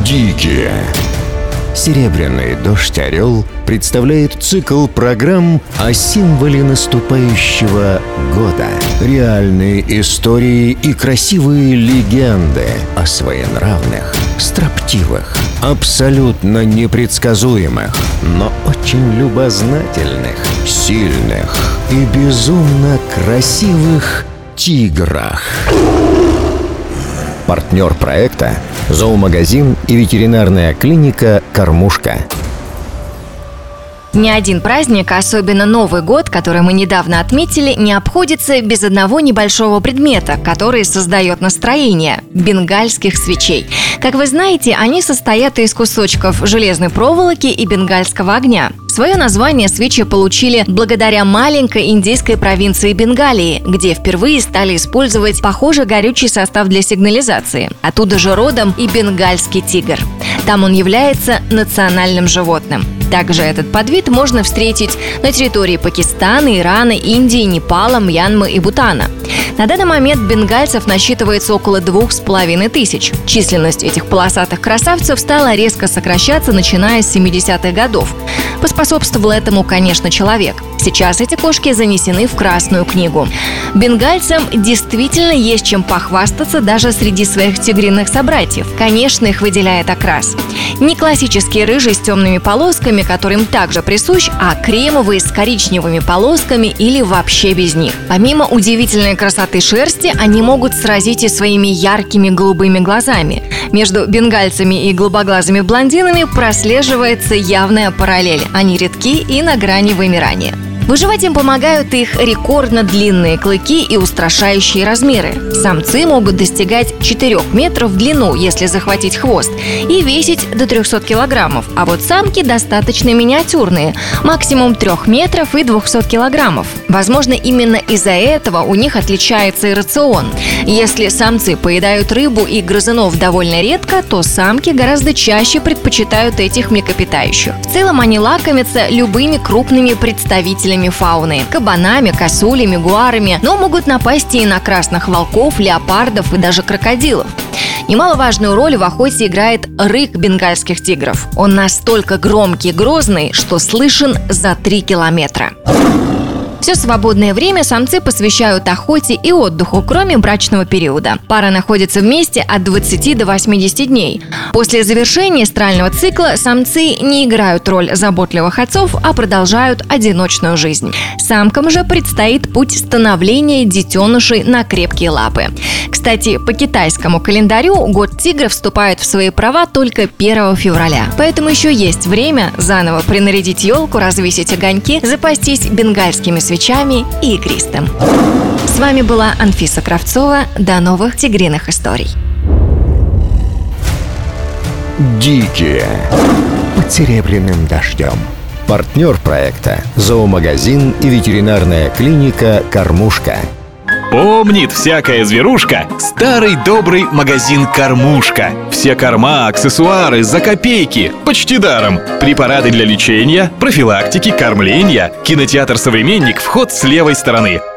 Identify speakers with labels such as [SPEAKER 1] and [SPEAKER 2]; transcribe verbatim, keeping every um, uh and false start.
[SPEAKER 1] Дикие. Серебряный дождь «Орел» представляет цикл программ о символе наступающего года. Реальные истории и красивые легенды о своенравных, строптивых, абсолютно непредсказуемых, но очень любознательных, сильных и безумно красивых тиграх. Партнер проекта – зоомагазин и ветеринарная клиника «Кормушка».
[SPEAKER 2] Ни один праздник, особенно Новый год, который мы недавно отметили, не обходится без одного небольшого предмета, который создает настроение – бенгальских свечей. Как вы знаете, они состоят из кусочков железной проволоки и бенгальского огня. Свое название свечи получили благодаря маленькой индийской провинции Бенгалии, где впервые стали использовать похожий горючий состав для сигнализации. Оттуда же родом и бенгальский тигр. Там он является национальным животным. Также этот подвид можно встретить на территории Пакистана, Ирана, Индии, Непала, Мьянмы и Бутана. На данный момент бенгальцев насчитывается около двух с половиной тысяч. Численность этих полосатых красавцев стала резко сокращаться, начиная с семидесятых годов. Поспособствовал этому, конечно, человек. Сейчас эти кошки занесены в Красную книгу. Бенгальцам действительно есть чем похвастаться даже среди своих тигриных собратьев. Конечно, их выделяет окрас. Не классический рыжий с темными полосками, который им также присущ, а кремовый с коричневыми полосками или вообще без них. Помимо удивительной красоты шерсти, они могут сразить и своими яркими голубыми глазами. Между бенгальцами и голубоглазыми блондинами прослеживается явная параллель. Они редки и на грани вымирания. Выживать им помогают их рекордно длинные клыки и устрашающие размеры. Самцы могут достигать четырёх метров в длину, если захватить хвост, и весить до трехсот килограммов, а вот самки достаточно миниатюрные, максимум трех метров и двухсот килограммов. Возможно, именно из-за этого у них отличается и рацион. Если самцы поедают рыбу и грызунов довольно редко, то самки гораздо чаще предпочитают этих млекопитающих. В целом они лакомятся любыми крупными представителями фауны – кабанами, косулями, гуарами, но могут напасть и на красных волков, леопардов и даже крокодилов. Немаловажную роль в охоте играет рык бенгальских тигров. Он настолько громкий и грозный, что слышен за три километра. Все свободное время самцы посвящают охоте и отдыху, кроме брачного периода. Пара находится вместе от двадцати до восьмидесяти дней. После завершения эстрального цикла самцы не играют роль заботливых отцов, а продолжают одиночную жизнь. Самкам же предстоит путь становления детенышей на крепкие лапы. Кстати, по китайскому календарю год тигра вступает в свои права только первого февраля. Поэтому еще есть время заново принарядить елку, развесить огоньки, запастись бенгальскими свечами и игристым. С вами была Анфиса Кравцова. До новых тигриных историй.
[SPEAKER 1] Дикие. Под серебряным дождем. Партнер проекта – зоомагазин и ветеринарная клиника «Кормушка».
[SPEAKER 3] Помнит всякая зверушка старый добрый магазин «Кормушка». Все корма, аксессуары за копейки, почти даром. Препараты для лечения, профилактики, кормления. Кинотеатр «Современник», вход с левой стороны.